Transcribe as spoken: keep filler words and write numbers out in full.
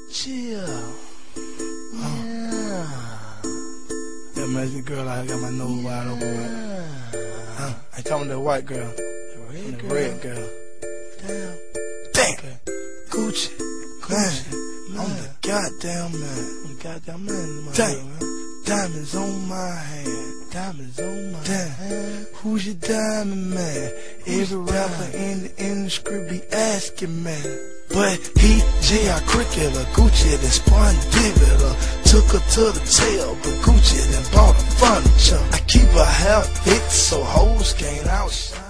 Chill. Yeah. That Mexican girl out here got my nose wide open. Yeah. Huh? I talking to the white girl. The red the girl. red girl. Damn. Damn. Okay. Gucci. Gucci. Man. I'm the goddamn man. I'm the goddamn man. Damn. Diamonds on my hand. Diamonds on my Damn. hand. Who's your diamond man? Who's Every rapper in the industry be asking, man. But he, J I Cricket, or Gucci, then spun dividend. Took her to the tail, but Gucci then bought her furniture. I keep her hair fixed so hoes can't outshine.